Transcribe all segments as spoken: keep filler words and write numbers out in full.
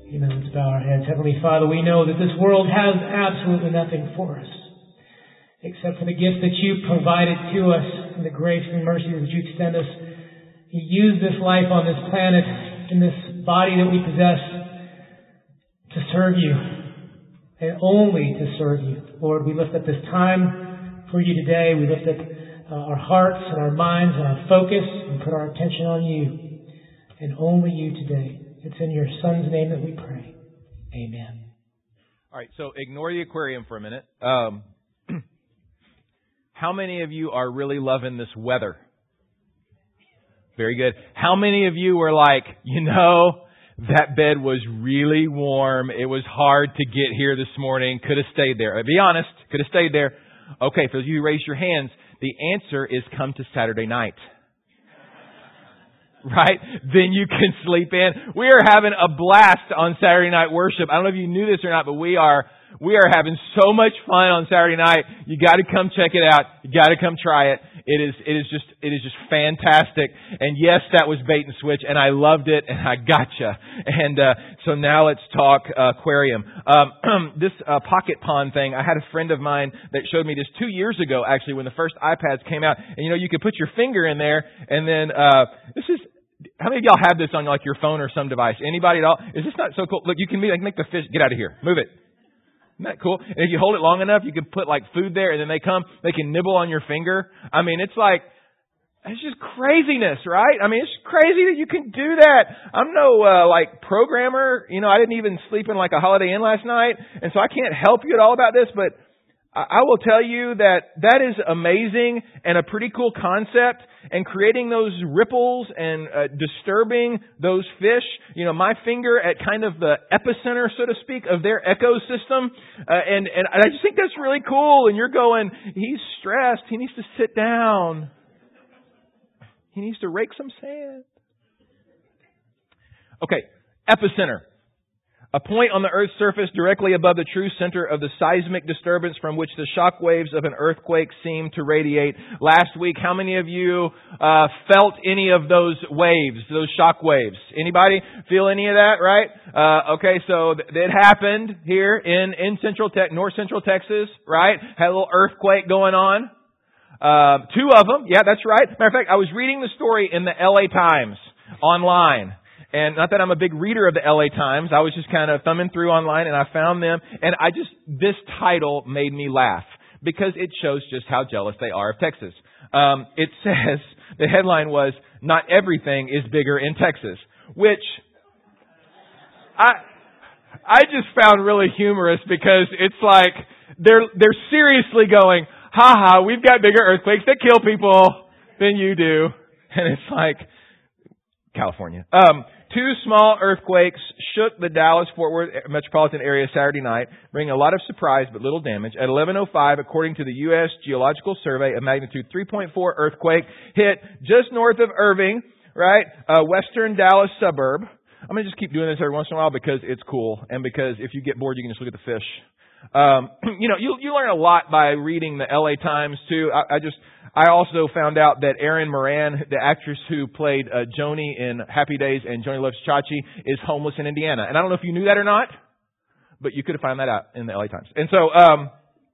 Amen. Let's bow our heads. Heavenly Father, we know that this world has absolutely nothing for us except for the gift that you provided to us and the grace and mercy that you extend us. You use this life on this planet, in this body that we possess, to serve you and only to serve you. Lord, we lift up this time for you today. We lift up uh, our hearts and our minds and our focus and put our attention on you and only you today. It's in your Son's name that we pray. Amen. All right, so ignore the aquarium for a minute. Um, how many of you are really loving this weather? Very good. How many of you were like, you know, that bed was really warm. It was hard to get here this morning. Could have stayed there. Be honest. Could have stayed there. Okay, for those of you who raise your hands, the answer is come to Saturday night. Right? Then you can sleep in. We are having a blast on Saturday night worship. I don't know if you knew this or not, but we are we are having so much fun on Saturday night. You got to come check it out. You got to come try it. It is it is just it is just fantastic. And yes, that was bait and switch, and I loved it, and I gotcha. And uh, so now let's talk uh, aquarium. Um, this uh, pocket pond thing. I had a friend of mine that showed me this two years ago, actually, when the first iPads came out. And you know, you could put your finger in there, and then uh, this is. How many of y'all have this on like your phone or some device? Anybody at all? Is this not so cool? Look, you can make, make the fish get out of here. Move it. Isn't that cool? And if you hold it long enough, you can put like food there, and then they come, they can nibble on your finger. I mean, it's like, it's just craziness, right? I mean, it's crazy that you can do that. I'm no, uh, like programmer. You know, I didn't even sleep in like a Holiday Inn last night. And so I can't help you at all about this, but I will tell you that that is amazing and a pretty cool concept, and creating those ripples and uh, disturbing those fish. You know, my finger at kind of the epicenter, so to speak, of their ecosystem. Uh, and, and I just think that's really cool. And you're going, he's stressed. He needs to sit down. He needs to rake some sand. Okay, epicenter. A point on the Earth's surface directly above the true center of the seismic disturbance from which the shock waves of an earthquake seem to radiate. Last week, how many of you uh, felt any of those waves, those shock waves? Anybody feel any of that, right? Uh, okay, so th- it happened here in, in central te- north central Texas, right? Had a little earthquake going on. Uh, two of them. Yeah, that's right. Matter of fact, I was reading the story in the L A Times online. And not that I'm a big reader of the L A Times. I was just kind of thumbing through online, and I found them. And I just, this title made me laugh because it shows just how jealous they are of Texas. Um, it says, the headline was, "Not everything is bigger in Texas," which I, I just found really humorous because it's like, they're, they're seriously going, ha ha, we've got bigger earthquakes that kill people than you do. And it's like, California. Um, two small earthquakes shook the Dallas-Fort Worth metropolitan area Saturday night, bringing a lot of surprise but little damage. At eleven oh five, according to the U S Geological Survey, a magnitude three point four earthquake hit just north of Irving, right, a western Dallas suburb. I'm going to just keep doing this every once in a while because it's cool, and because if you get bored, you can just look at the fish. Um, you know, you you learn a lot by reading the L A Times too. I, I just I also found out that Erin Moran, the actress who played uh, Joni in Happy Days and Joni Loves Chachi, is homeless in Indiana. And I don't know if you knew that or not, but you could have found that out in the L A Times. And so um,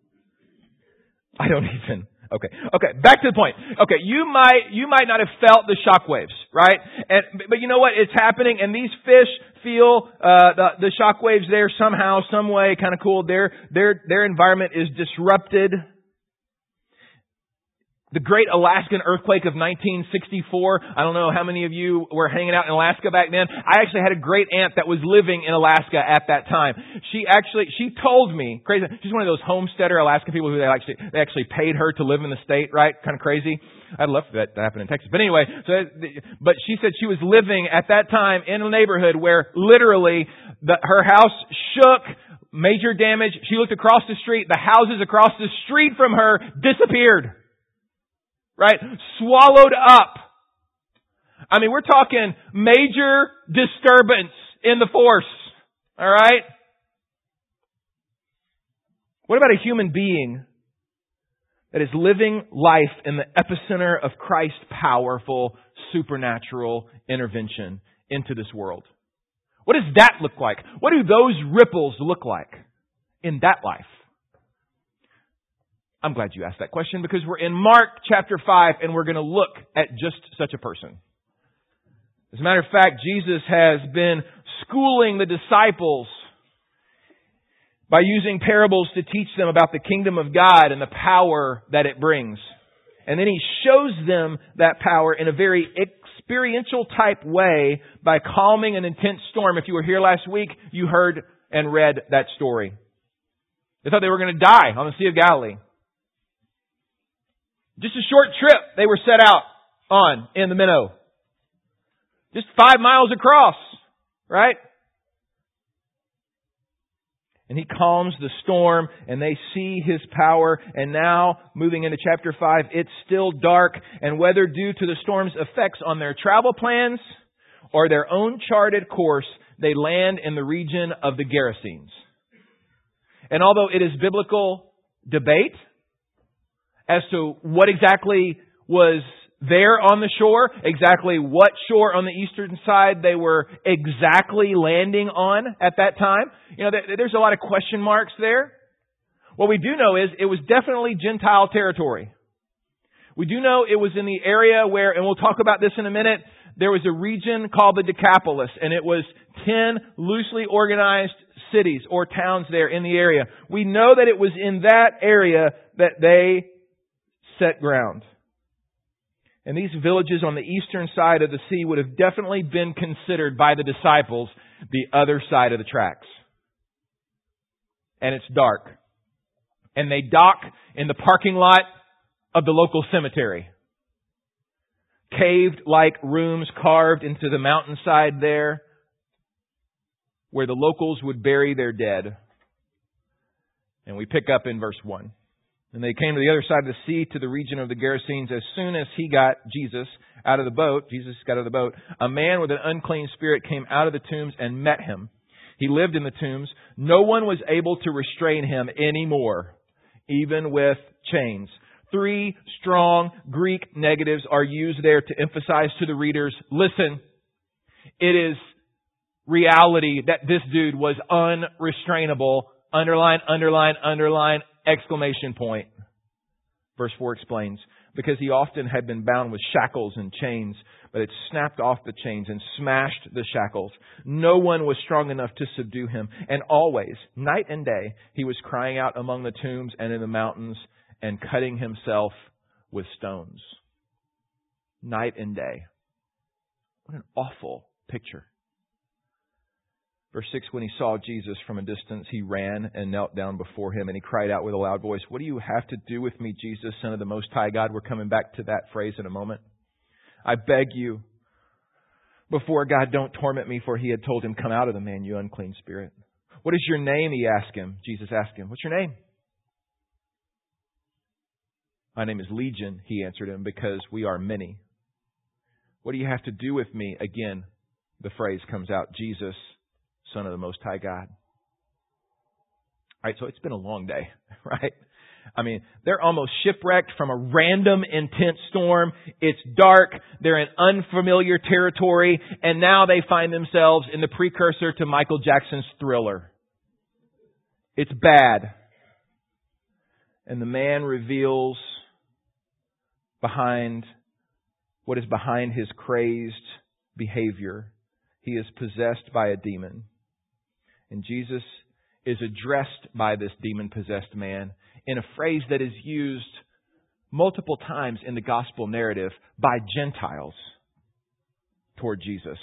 I don't even. Okay. Okay. Back to the point. Okay. You might, you might not have felt the shockwaves, right? And, but you know what? It's happening, and these fish feel, uh, the, the shockwaves there somehow, some way, kind of cool. Their, their, their environment is disrupted. The Great Alaskan Earthquake of nineteen sixty-four. I don't know how many of you were hanging out in Alaska back then. I actually had a great aunt that was living in Alaska at that time. She actually, she told me, crazy, she's one of those homesteader Alaska people who they actually, they actually paid her to live in the state, right? Kind of crazy. I'd love for that to happen in Texas. But anyway, so, but she said she was living at that time in a neighborhood where literally the, her house shook, major damage. She looked across the street. The houses across the street from her disappeared. Right? Swallowed up. I mean, we're talking major disturbance in the force. All right? What about a human being that is living life in the epicenter of Christ's powerful supernatural intervention into this world? What does that look like? What do those ripples look like in that life? I'm glad you asked that question because we're in Mark chapter five and we're going to look at just such a person. As a matter of fact, Jesus has been schooling the disciples by using parables to teach them about the kingdom of God and the power that it brings. And then He shows them that power in a very experiential type way by calming an intense storm. If you were here last week, you heard and read that story. They thought they were going to die on the Sea of Galilee. Just a short trip they were set out on in the minnow. Just five miles across, right? And He calms the storm and they see His power. And now, moving into chapter five, it's still dark. And whether due to the storm's effects on their travel plans or their own charted course, they land in the region of the Gerasenes. And although it is biblical debate as to what exactly was there on the shore, exactly what shore on the eastern side they were exactly landing on at that time. You know, there's a lot of question marks there. What we do know is it was definitely Gentile territory. We do know it was in the area where, and we'll talk about this in a minute, there was a region called the Decapolis, and it was ten loosely organized cities or towns there in the area. We know that it was in that area that they set ground. And these villages on the eastern side of the sea would have definitely been considered by the disciples the other side of the tracks. And it's dark. And they dock in the parking lot of the local cemetery. Caved-like rooms carved into the mountainside there, where the locals would bury their dead. And we pick up in verse one. And they came to the other side of the sea, to the region of the Gerasenes. As soon as he got, Jesus, out of the boat, Jesus got out of the boat, a man with an unclean spirit came out of the tombs and met him. He lived in the tombs. No one was able to restrain him anymore, even with chains. Three strong Greek negatives are used there to emphasize to the readers, listen, it is reality that this dude was unrestrainable. Underline, underline, underline, exclamation point. Verse four explains, because he often had been bound with shackles and chains, but had snapped off the chains and smashed the shackles. No one was strong enough to subdue him. And always, night and day, he was crying out among the tombs and in the mountains and cutting himself with stones. Night and day. What an awful picture. Verse six, when he saw Jesus from a distance, he ran and knelt down before him, and he cried out with a loud voice, "What do you have to do with me, Jesus, Son of the Most High God?" We're coming back to that phrase in a moment. "I beg you, before God, don't torment me," for he had told him, "Come out of the man, you unclean spirit." "What is your name?" he asked him. Jesus asked him, "What's your name?" "My name is Legion," he answered him, "because we are many." "What do you have to do with me?" Again, the phrase comes out, "Jesus, Son of the Most High God." All right, so it's been a long day, right? I mean, they're almost shipwrecked from a random intense storm. It's dark. They're in unfamiliar territory. And now they find themselves in the precursor to Michael Jackson's Thriller. It's bad. And the man reveals behind what is behind his crazed behavior. He is possessed by a demon. And Jesus is addressed by this demon-possessed man in a phrase that is used multiple times in the gospel narrative by Gentiles toward Jesus.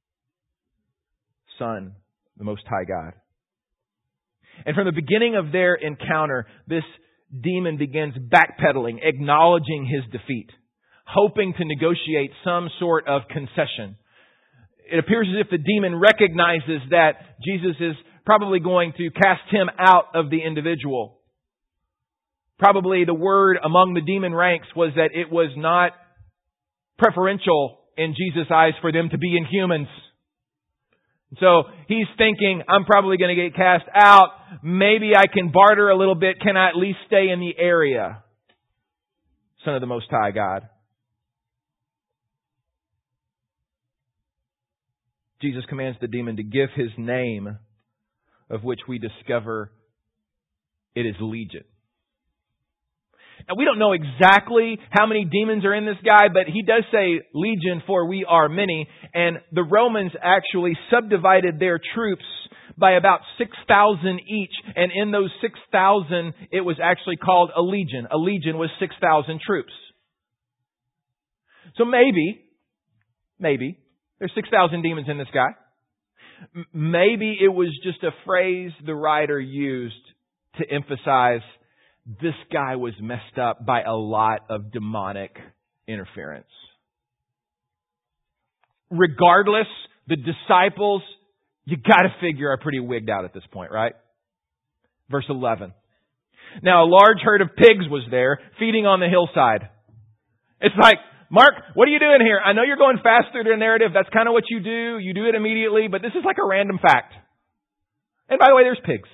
Son, the Most High God. And from the beginning of their encounter, this demon begins backpedaling, acknowledging his defeat, hoping to negotiate some sort of concession. It appears as if the demon recognizes that Jesus is probably going to cast him out of the individual. Probably the word among the demon ranks was that it was not preferential in Jesus' eyes for them to be inhumans. So he's thinking, I'm probably going to get cast out. Maybe I can barter a little bit. Can I at least stay in the area? Son of the Most High God. Jesus commands the demon to give his name, of which we discover it is Legion. Now, we don't know exactly how many demons are in this guy, but he does say Legion, for we are many. And the Romans actually subdivided their troops by about six thousand each. And in those six thousand, it was actually called a legion. A legion was six thousand troops. So maybe, maybe, there's six thousand demons in this guy. M- maybe it was just a phrase the writer used to emphasize this guy was messed up by a lot of demonic interference. Regardless, the disciples, you got to figure, are pretty wigged out at this point, right? Verse eleven. Now a large herd of pigs was there, feeding on the hillside. It's like, Mark, what are you doing here? I know you're going fast through the narrative. That's kind of what you do. You do it immediately, but this is like a random fact. And by the way, there's pigs.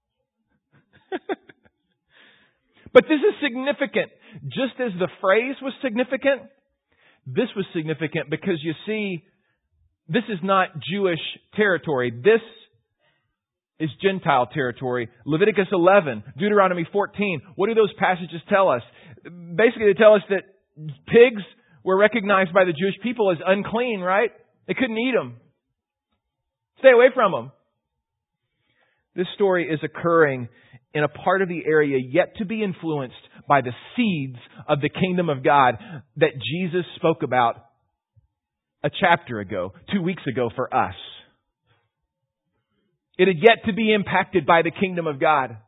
But this is significant. Just as the phrase was significant, this was significant because you see, this is not Jewish territory. This is Gentile territory. Leviticus eleven, Deuteronomy fourteen. What do those passages tell us? Basically, they tell us that pigs were recognized by the Jewish people as unclean, right? They couldn't eat them. Stay away from them. This story is occurring in a part of the area yet to be influenced by the seeds of the kingdom of God that Jesus spoke about a chapter ago, two weeks ago for us. It had yet to be impacted by the kingdom of God.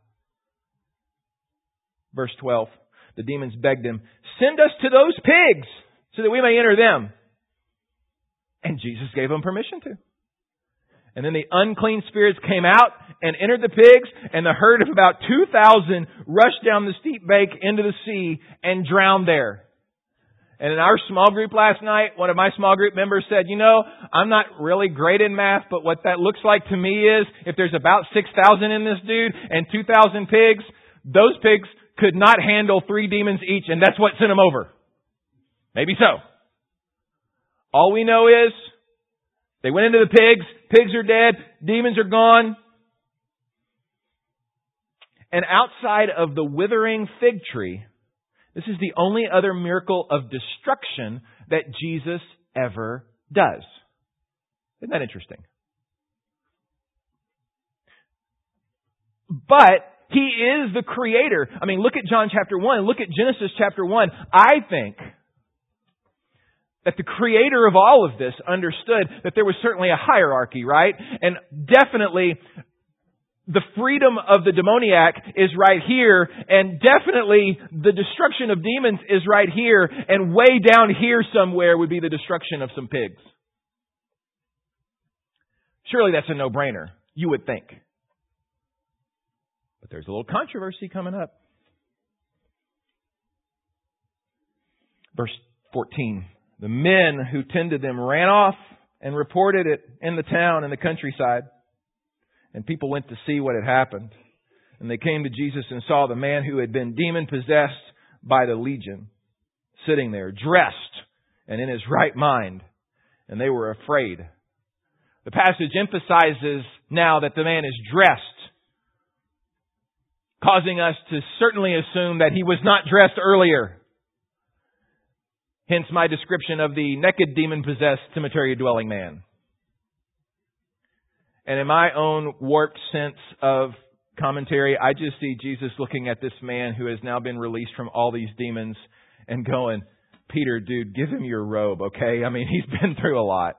Verse twelve, the demons begged him, "Send us to those pigs so that we may enter them." And Jesus gave them permission to. And then the unclean spirits came out and entered the pigs, and the herd of about two thousand rushed down the steep bank into the sea and drowned there. And in our small group last night, one of my small group members said, you know, I'm not really great in math, but what that looks like to me is if there's about six thousand in this dude and two thousand pigs, those pigs could not handle three demons each, and that's what sent them over. Maybe so. All we know is they went into the pigs. Pigs are dead. Demons are gone. And outside of the withering fig tree, this is the only other miracle of destruction that Jesus ever does. Isn't that interesting? But He is the Creator. I mean, look at John chapter one. Look at Genesis chapter one. I think that the Creator of all of this understood that there was certainly a hierarchy, right? And definitely the freedom of the demoniac is right here, and definitely the destruction of demons is right here, and way down here somewhere would be the destruction of some pigs. Surely that's a no-brainer, you would think. But there's a little controversy coming up. Verse fourteen. The men who tended them ran off and reported it in the town and the countryside. And people went to see what had happened. And they came to Jesus and saw the man who had been demon-possessed by the legion sitting there, dressed and in his right mind. And they were afraid. The passage emphasizes now that the man is dressed, causing us to certainly assume that he was not dressed earlier. Hence my description of the naked demon-possessed cemetery-dwelling man. And in my own warped sense of commentary, I just see Jesus looking at this man who has now been released from all these demons and going, Peter, dude, give him your robe, okay? I mean, he's been through a lot.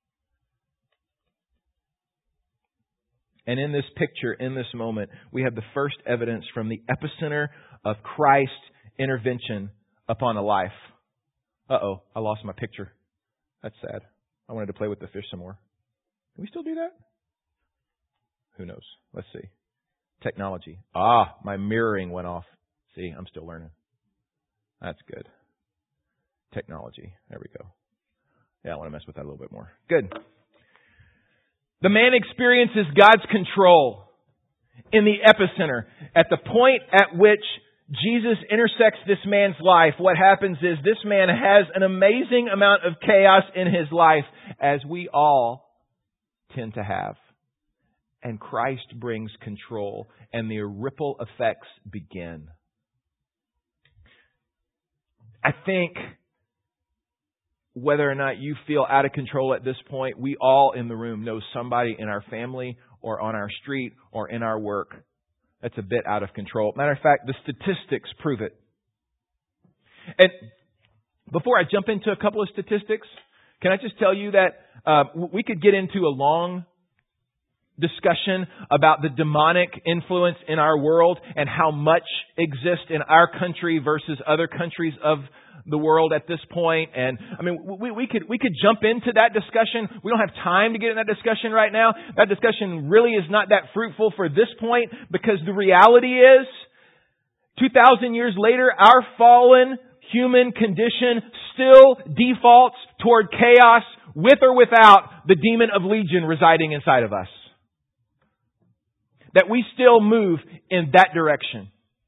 And in this picture, in this moment, we have the first evidence from the epicenter of Christ's intervention upon a life. Uh-oh, I lost my picture. That's sad. I wanted to play with the fish some more. Can we still do that? Who knows? Let's see. Technology. Ah, my mirroring went off. See, I'm still learning. That's good. Technology. There we go. Yeah, I want to mess with that a little bit more. Good. The man experiences God's control in the epicenter. At the point at which Jesus intersects this man's life, what happens is this man has an amazing amount of chaos in his life, as we all tend to have. And Christ brings control, and the ripple effects begin. I think whether or not you feel out of control at this point, we all in the room know somebody in our family or on our street or in our work that's a bit out of control. Matter of fact, the statistics prove it. And before I jump into a couple of statistics, can I just tell you that uh, we could get into a long discussion about the demonic influence in our world and how much exists in our country versus other countries of the world at this point. And I mean, we, we could we could jump into that discussion. We don't have time to get in that discussion right now. That discussion really is not that fruitful for this point, because the reality is, two thousand years later, our fallen human condition still defaults toward chaos, with or without the demon of legion residing inside of us. That we still move in that direction.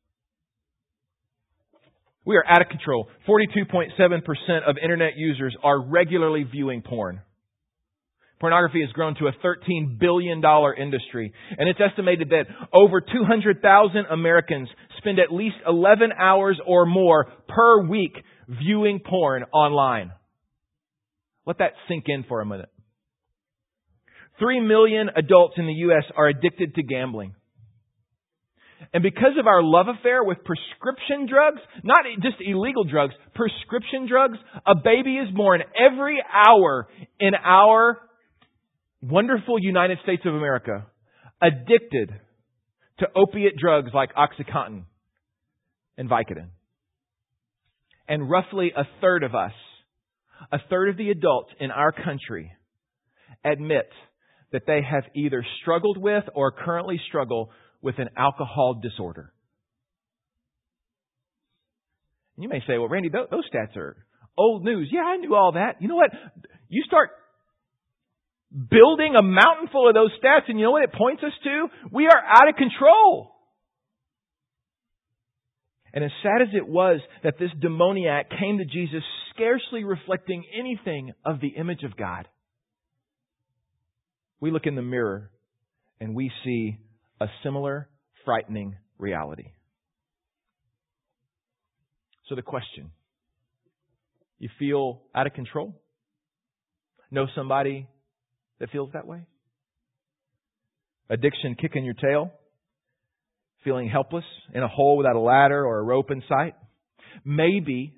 We are out of control. forty-two point seven percent of internet users are regularly viewing porn. Pornography has grown to a thirteen billion dollars industry. And it's estimated that over two hundred thousand Americans spend at least eleven hours or more per week viewing porn online. Let that sink in for a minute. Three million adults in the U S are addicted to gambling. And because of our love affair with prescription drugs, not just illegal drugs, prescription drugs, a baby is born every hour in our wonderful United States of America addicted to opiate drugs like OxyContin and Vicodin. And roughly a third of us, a third of the adults in our country admit that they have either struggled with or currently struggle with an alcohol disorder. And you may say, well, Randy, those stats are old news. Yeah, I knew all that. You know what? You start building a mountain full of those stats, and you know what it points us to? We are out of control. And as sad as it was that this demoniac came to Jesus scarcely reflecting anything of the image of God, we look in the mirror and we see a similar frightening reality. So the question, you feel out of control? Know somebody that feels that way? Addiction kicking your tail? Feeling helpless in a hole without a ladder or a rope in sight? Maybe,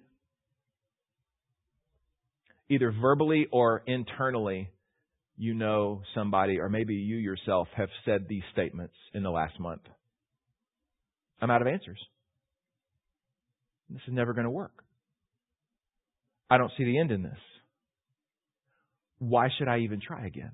either verbally or internally, you know somebody, or maybe you yourself have said these statements in the last month. I'm out of answers. This is never going to work. I don't see the end in this. Why should I even try again?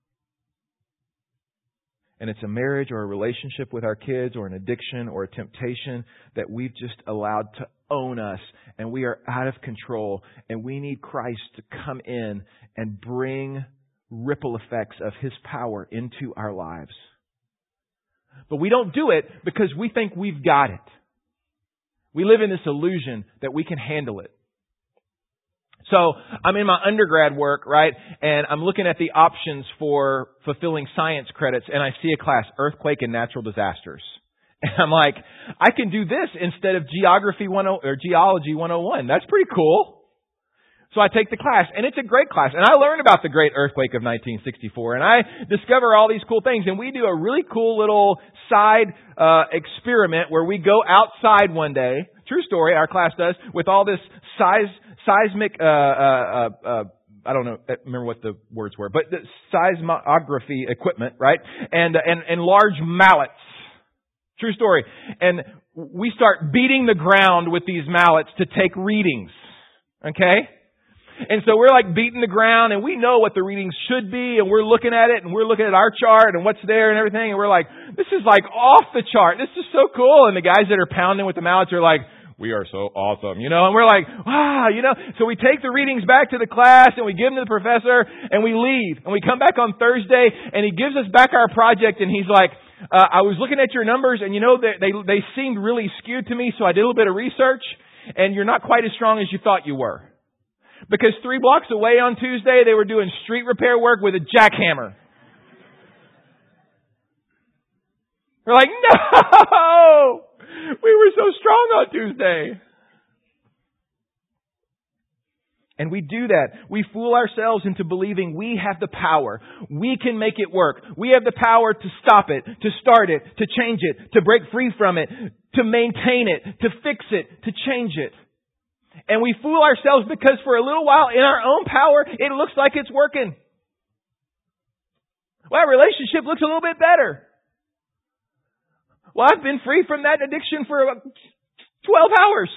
And it's a marriage or a relationship with our kids or an addiction or a temptation that we've just allowed to own us, and we are out of control, and we need Christ to come in and bring ripple effects of His power into our lives. But we don't do it because we think we've got it. We live in this illusion that we can handle it. So I'm in my undergrad work, right? And I'm looking at the options for fulfilling science credits, and I see a class, Earthquake and Natural Disasters. And I'm like, I can do this instead of Geography one oh or Geology one oh one. That's pretty cool. So I take the class, and it's a great class. And I learn about the great earthquake of nineteen sixty-four, and I discover all these cool things. And we do a really cool little side uh experiment where we go outside one day. True story, our class does, with all this size, seismic, uh, uh, uh, I don't know, I remember what the words were, but the seismography equipment, right? And, and, and large mallets. True story. And we start beating the ground with these mallets to take readings. Okay? And so we're like beating the ground, and we know what the readings should be, and we're looking at it, and we're looking at our chart and what's there and everything, and we're like, this is like off the chart. This is so cool. And the guys that are pounding with the mallets are like, we are so awesome, you know, and we're like, wow, you know. So we take the readings back to the class, and we give them to the professor, and we leave. And we come back on Thursday, and he gives us back our project, and he's like, uh, I was looking at your numbers, and you know, they, they, they seemed really skewed to me, so I did a little bit of research, and you're not quite as strong as you thought you were. Because three blocks away on Tuesday, they were doing street repair work with a jackhammer. We're like, no! We were so strong on Tuesday. And we do that. We fool ourselves into believing we have the power. We can make it work. We have the power to stop it, to start it, to change it, to break free from it, to maintain it, to fix it, to change it. And we fool ourselves because for a little while in our own power, it looks like it's working. Well, our relationship looks a little bit better. Well, I've been free from that addiction for about twelve hours.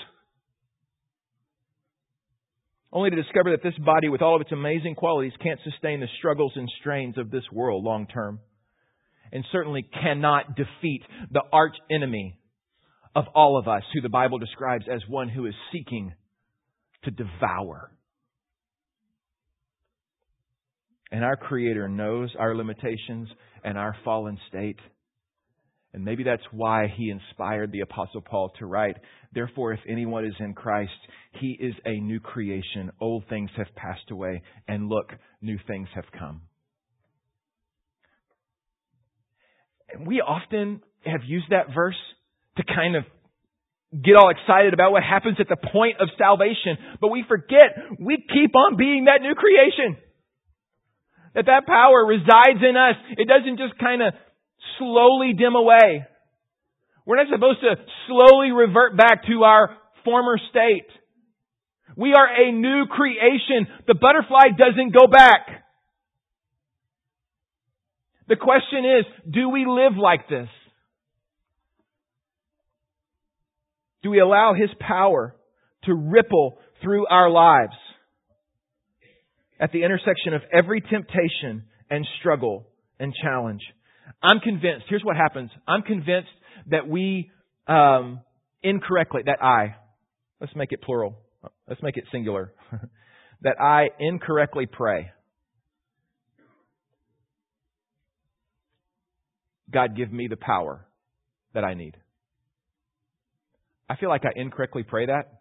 Only to discover that this body, with all of its amazing qualities, can't sustain the struggles and strains of this world long term. And certainly cannot defeat the arch enemy of all of us, who the Bible describes as one who is seeking to devour. And our Creator knows our limitations and our fallen state. And maybe that's why He inspired the Apostle Paul to write, therefore, if anyone is in Christ, he is a new creation. Old things have passed away, and look, new things have come. And we often have used that verse to kind of get all excited about what happens at the point of salvation. But we forget we keep on being that new creation. That that power resides in us. It doesn't just kind of slowly dim away. We're not supposed to slowly revert back to our former state. We are a new creation. The butterfly doesn't go back. The question is, do we live like this? Do we allow His power to ripple through our lives at the intersection of every temptation and struggle and challenge? I'm convinced, here's what happens. I'm convinced that we um, incorrectly, that I, let's make it plural, let's make it singular, that I incorrectly pray, God, give me the power that I need. I feel like I incorrectly pray that.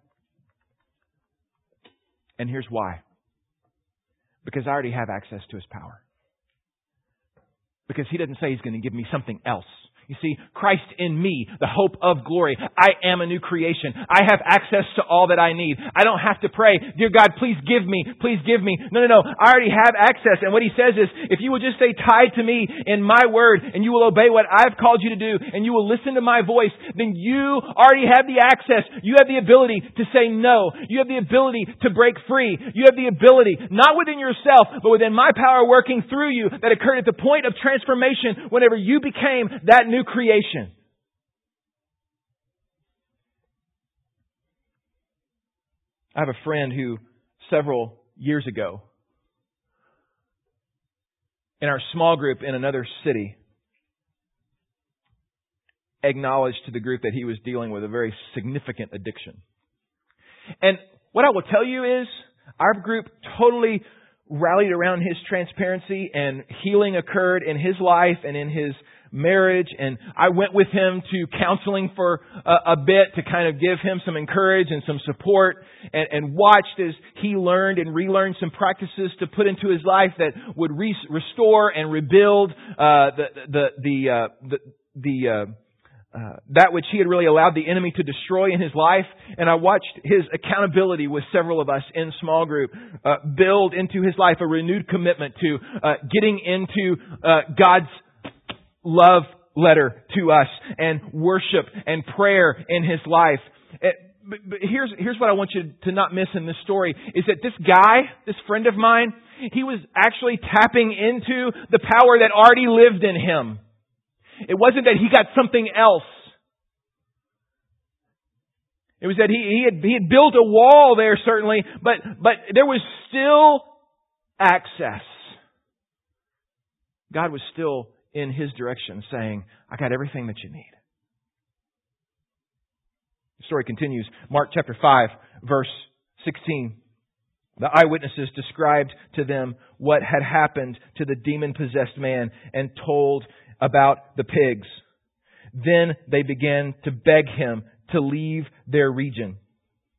And here's why. Because I already have access to His power. Because He doesn't say He's going to give me something else. You see, Christ in me, the hope of glory. I am a new creation. I have access to all that I need. I don't have to pray, dear God, please give me, please give me. No, no, no. I already have access. And what He says is, if you will just stay tied to me in my word, and you will obey what I've called you to do, and you will listen to my voice, then you already have the access. You have the ability to say no. You have the ability to break free. You have the ability, not within yourself, but within my power working through you, that occurred at the point of transformation whenever you became that new creation. I have a friend who several years ago, in our small group in another city, acknowledged to the group that he was dealing with a very significant addiction. And what I will tell you is, our group totally rallied around his transparency, and healing occurred in his life and in his marriage. And I went with him to counseling for a, a bit to kind of give him some encouragement and some support, and, and watched as he learned and relearned some practices to put into his life that would re- restore and rebuild uh, the the the uh, the, the uh, Uh, that which he had really allowed the enemy to destroy in his life. And I watched his accountability with several of us in small group uh, build into his life a renewed commitment to uh, getting into uh, God's love letter to us, and worship and prayer in his life. It, but, but here's here's what I want you to not miss in this story, is that this guy, this friend of mine, he was actually tapping into the power that already lived in him. It wasn't that he got something else. It was that he, he had he had built a wall there, certainly, but but there was still access. God was still in his direction, saying, I got everything that you need. The story continues. Mark chapter five, verse sixteen. The eyewitnesses described to them what had happened to the demon-possessed man and told about the pigs. Then they began to beg him to leave their region.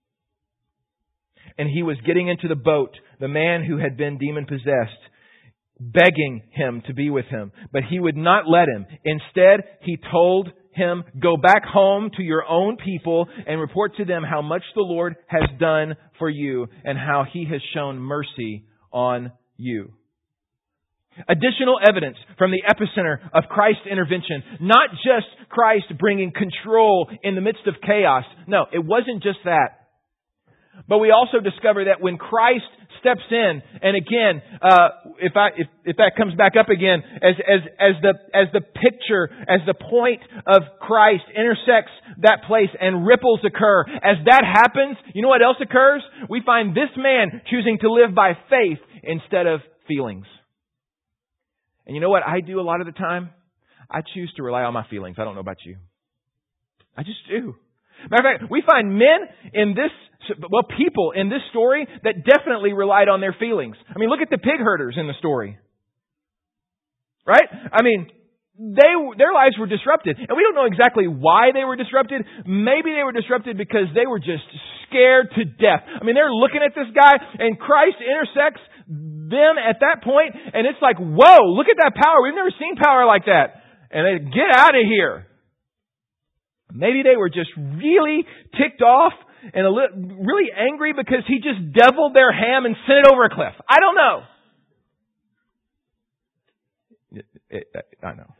And he was getting into the boat, the man who had been demon-possessed. begging him to be with him. But he would not let him. Instead, he told him, "Go back home to your own people and report to them how much the Lord has done for you and how He has shown mercy on you." Additional evidence from the epicenter of Christ's intervention. Not just Christ bringing control in the midst of chaos. No, it wasn't just that. But we also discover that when Christ steps in, and again, uh, if I if, if that comes back up again, as as as the as the picture, as the point of Christ intersects that place and ripples occur, as that happens, you know what else occurs? We find this man choosing to live by faith instead of feelings. And you know what I do a lot of the time? I choose to rely on my feelings. I don't know about you. I just do. Matter of fact, we find men in this, well, people in this story that definitely relied on their feelings. I mean, look at the pig herders in the story. Right? I mean, they their lives were disrupted. And we don't know exactly why they were disrupted. Maybe they were disrupted because they were just scared to death. I mean, they're looking at this guy and Christ intersects them at that point, and it's like, whoa, look at that power. We've never seen power like that. And they get out of here. Maybe they were just really ticked off and a li- really angry because he just deviled their ham and sent it over a cliff. I don't know. It, it, I know.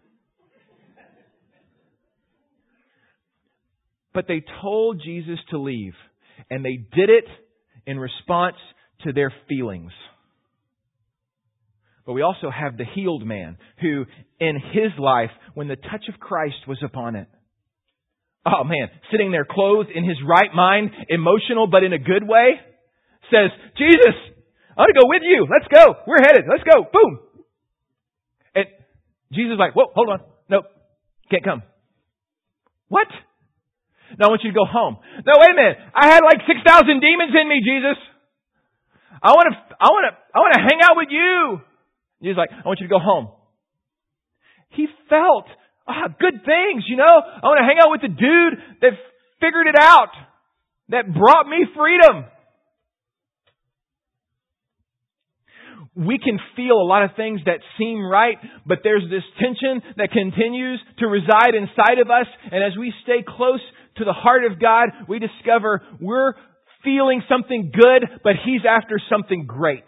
But they told Jesus to leave, and they did it in response to their feelings. But we also have the healed man who, in his life, when the touch of Christ was upon it, oh man, sitting there clothed in his right mind, emotional but in a good way, says, "Jesus, I want to go with you. Let's go. We're headed. Let's go." Boom. And Jesus is like, "Whoa, hold on. Nope. Can't come." What? "No, I want you to go home." "No, wait a minute. I had like six thousand demons in me, Jesus. I want to, I want to, I want to hang out with you." Jesus is like, "I want you to go home." He felt Ah, good things, you know. I want to hang out with the dude that figured it out, that brought me freedom. We can feel a lot of things that seem right, but there's this tension that continues to reside inside of us. And as we stay close to the heart of God, we discover we're feeling something good, but He's after something great.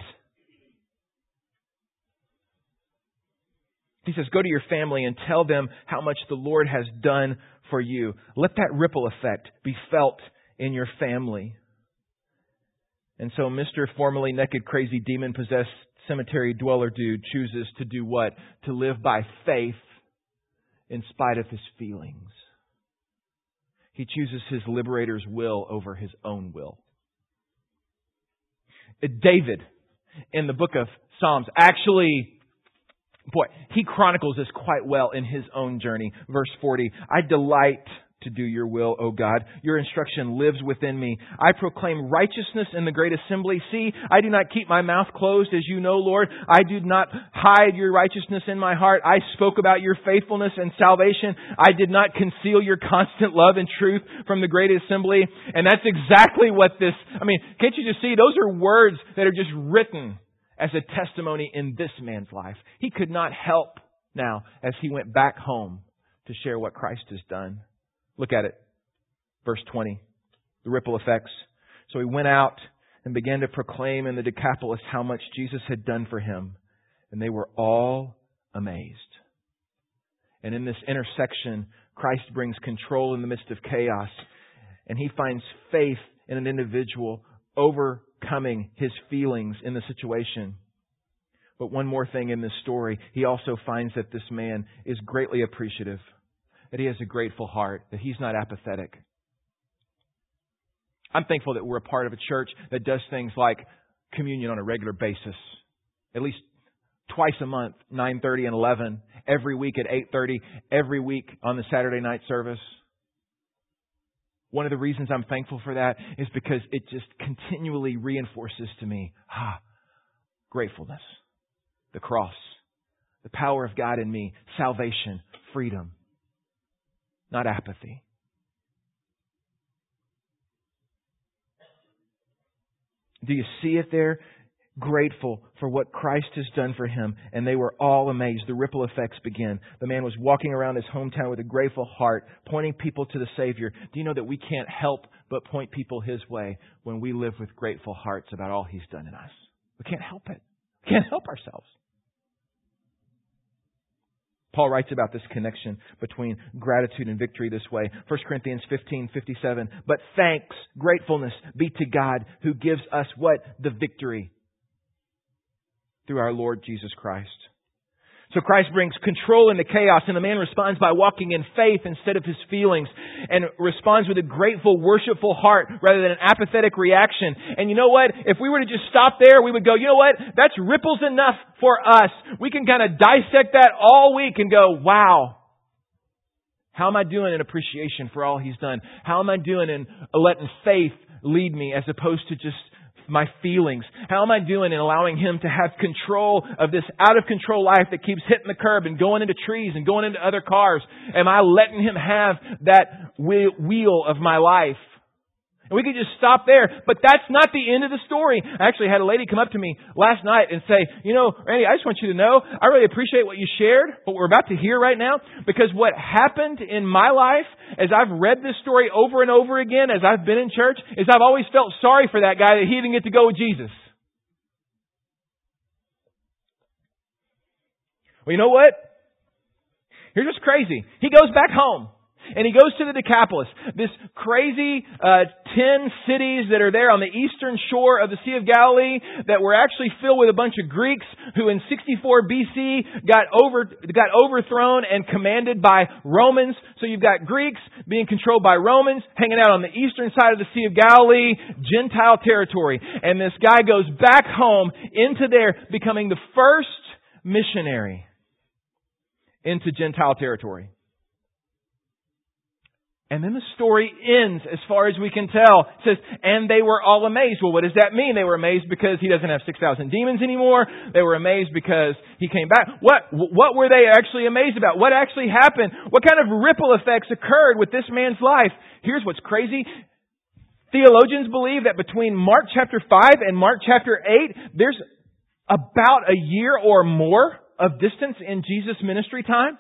He says, "Go to your family and tell them how much the Lord has done for you." Let that ripple effect be felt in your family. And so Mister formerly naked, crazy, demon-possessed cemetery dweller dude chooses to do what? To live by faith in spite of his feelings. He chooses his liberator's will over his own will. David, in the book of Psalms, actually... Boy, he chronicles this quite well in his own journey. Verse forty, "I delight to do your will, O God. Your instruction lives within me. I proclaim righteousness in the great assembly. See, I do not keep my mouth closed, as you know, Lord. I do not hide your righteousness in my heart. I spoke about your faithfulness and salvation. I did not conceal your constant love and truth from the great assembly." And that's exactly what this, I mean, can't you just see? Those are words that are just written as a testimony in this man's life. He could not help now as he went back home to share what Christ has done. Look at it. Verse twenty. The ripple effects. "So he went out and began to proclaim in the Decapolis how much Jesus had done for him. And they were all amazed." And in this intersection, Christ brings control in the midst of chaos. And He finds faith in an individual overcoming his feelings in the situation. But one more thing in this story, he also finds that this man is greatly appreciative, that he has a grateful heart, that he's not apathetic. I'm thankful that we're a part of a church that does things like communion on a regular basis, at least twice a month, nine thirty and eleven, every week at eight thirty, every week on the Saturday night service. One of the reasons I'm thankful for that is because it just continually reinforces to me, ah, gratefulness, the cross, the power of God in me, salvation, freedom, not apathy. Do you see it there? grateful for what Christ has done for him, and they were all amazed. The ripple effects begin. The man was walking around his hometown with a grateful heart, pointing people to the Savior. Do you know that we can't help but point people His way when we live with grateful hearts about all He's done in us? We can't help it. We can't help ourselves. Paul writes about this connection between gratitude and victory this way. First Corinthians fifteen fifty-seven. But thanks, gratefulness be to God who gives us what? The victory through our Lord Jesus Christ. So Christ brings control into chaos, and the man responds by walking in faith instead of his feelings, and responds with a grateful, worshipful heart rather than an apathetic reaction. And you know what? If we were to just stop there, we would go, you know what? That's ripples enough for us. We can kind of dissect that all week and go, wow. How am I doing in appreciation for all He's done? How am I doing in letting faith lead me as opposed to just my feelings? How am I doing in allowing Him to have control of this out of control life that keeps hitting the curb and going into trees and going into other cars? Am I letting Him have that wheel of my life? And we could just stop there, but that's not the end of the story. I actually had a lady come up to me last night and say, you know, Randy, I just want you to know, I really appreciate what you shared, what we're about to hear right now, because what happened in my life as I've read this story over and over again, as I've been in church, is I've always felt sorry for that guy that he didn't get to go with Jesus. Well, you know what? Here's what's crazy. He goes back home. And he goes to the Decapolis, this crazy uh, ten cities that are there on the eastern shore of the Sea of Galilee that were actually filled with a bunch of Greeks who in sixty-four B C got over got overthrown and commanded by Romans. So you've got Greeks being controlled by Romans, hanging out on the eastern side of the Sea of Galilee, Gentile territory. And this guy goes back home into there, becoming the first missionary into Gentile territory. And then the story ends as far as we can tell. It says, and they were all amazed. Well, what does that mean? They were amazed because he doesn't have six thousand demons anymore. They were amazed because he came back. What, what were they actually amazed about? What actually happened? What kind of ripple effects occurred with this man's life? Here's what's crazy. Theologians believe that between Mark chapter five and Mark chapter eight, there's about a year or more of distance in Jesus' ministry time.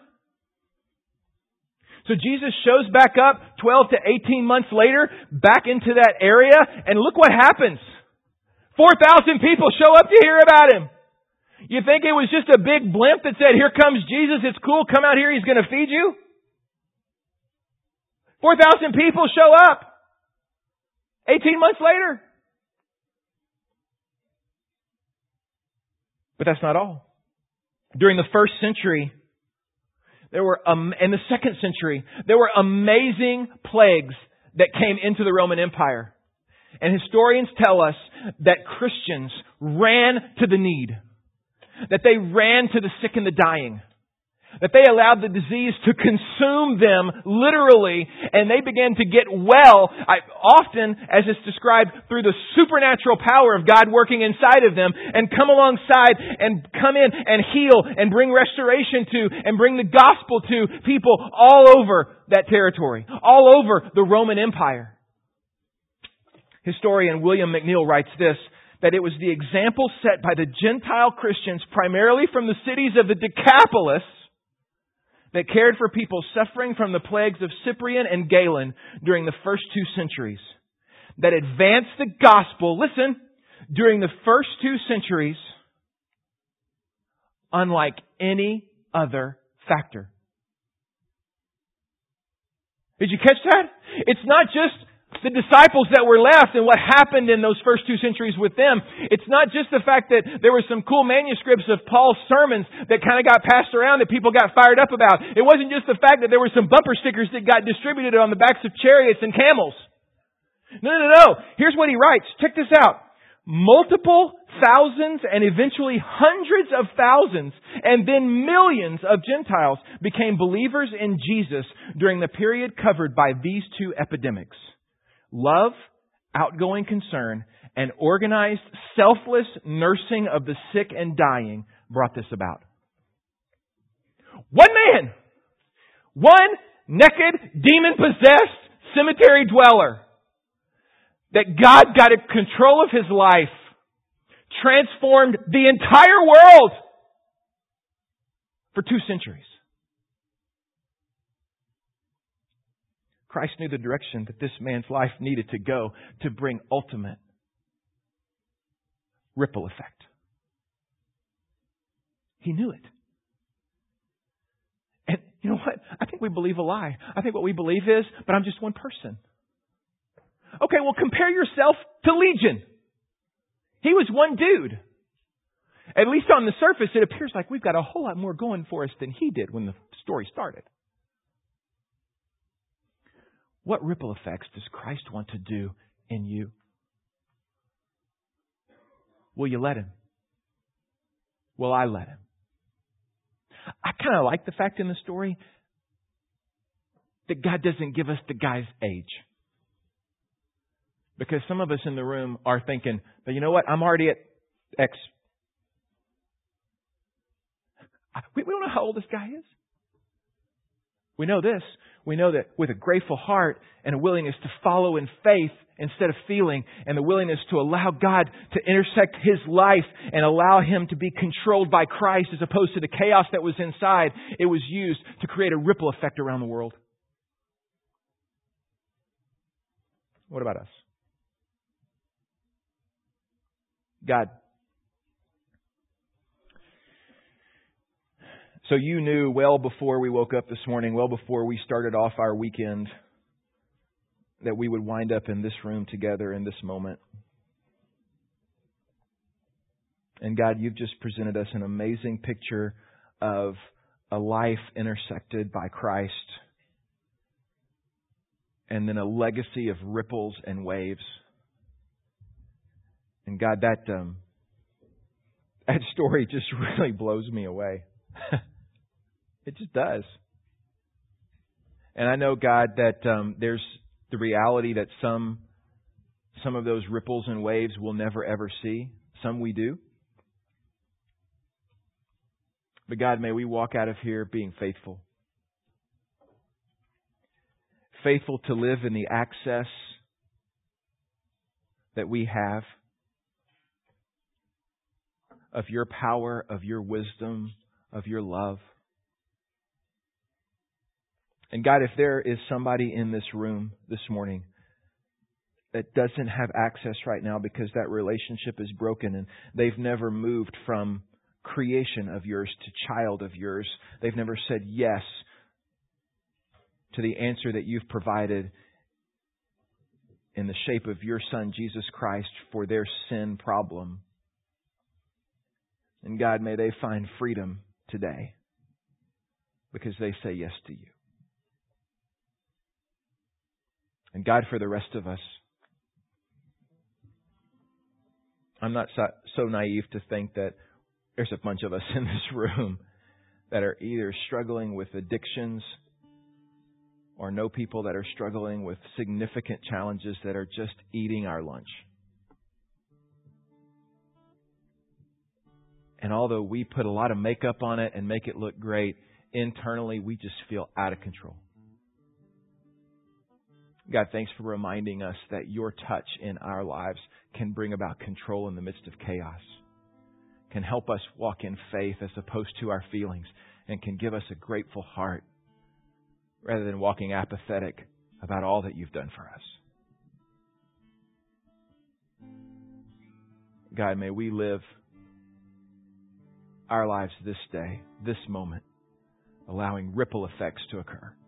So Jesus shows back up twelve to eighteen months later, back into that area, and look what happens. four thousand people show up to hear about Him. You think it was just a big blimp that said, here comes Jesus, it's cool, come out here, He's going to feed you? four thousand people show up. eighteen months later. But that's not all. During the first century, There were, um, in the second century, there were amazing plagues that came into the Roman Empire. And historians tell us that Christians ran to the need. That they ran to the sick and the dying. That they allowed the disease to consume them literally, and they began to get well, I, often as it's described through the supernatural power of God working inside of them, and come alongside and come in and heal and bring restoration to and bring the gospel to people all over that territory, all over the Roman Empire. Historian William McNeil writes this, that it was the example set by the Gentile Christians, primarily from the cities of the Decapolis, that cared for people suffering from the plagues of Cyprian and Galen during the first two centuries. That advanced the gospel, listen, during the first two centuries, unlike any other factor. Did you catch that? It's not just the disciples that were left and what happened in those first two centuries with them. It's not just the fact that there were some cool manuscripts of Paul's sermons that kind of got passed around that people got fired up about. It wasn't just the fact that there were some bumper stickers that got distributed on the backs of chariots and camels. No, no, no. Here's what he writes. Check this out. Multiple thousands and eventually hundreds of thousands and then millions of Gentiles became believers in Jesus during the period covered by these two epidemics. Love, outgoing concern, and organized, selfless nursing of the sick and dying brought this about. One man, one naked, demon-possessed cemetery dweller, that God got in control of his life, transformed the entire world for two centuries. Christ knew the direction that this man's life needed to go to bring ultimate ripple effect. He knew it. And you know what? I think we believe a lie. I think what we believe is, but I'm just one person. Okay, well, compare yourself to Legion. He was one dude. At least on the surface, it appears like we've got a whole lot more going for us than he did when the story started. What ripple effects does Christ want to do in you? Will you let Him? Will I let Him? I kind of like the fact in the story that God doesn't give us the guy's age. Because some of us in the room are thinking, but you know what? I'm already at X. We, we don't know how old this guy is. We know this. We know that with a grateful heart and a willingness to follow in faith instead of feeling, and the willingness to allow God to intersect his life and allow him to be controlled by Christ as opposed to the chaos that was inside, it was used to create a ripple effect around the world. What about us? God. So you knew well before we woke up this morning, well before we started off our weekend, that we would wind up in this room together in this moment. And God, you've just presented us an amazing picture of a life intersected by Christ, and then a legacy of ripples and waves. And God, that um, that story just really blows me away. It just does. And I know, God, that um, there's the reality that some some of those ripples and waves we'll never ever see. Some we do. But God, may we walk out of here being faithful. Faithful to live in the access that we have of your power, of your wisdom, of your love. And God, if there is somebody in this room this morning that doesn't have access right now because that relationship is broken and they've never moved from creation of yours to child of yours, they've never said yes to the answer that you've provided in the shape of your Son, Jesus Christ, for their sin problem. And God, may they find freedom today because they say yes to you. And God, for the rest of us, I'm not so, so naive to think that there's a bunch of us in this room that are either struggling with addictions or know people that are struggling with significant challenges that are just eating our lunch. And although we put a lot of makeup on it and make it look great, internally we just feel out of control. God, thanks for reminding us that your touch in our lives can bring about control in the midst of chaos, can help us walk in faith as opposed to our feelings, and can give us a grateful heart rather than walking apathetic about all that you've done for us. God, may we live our lives this day, this moment, allowing ripple effects to occur.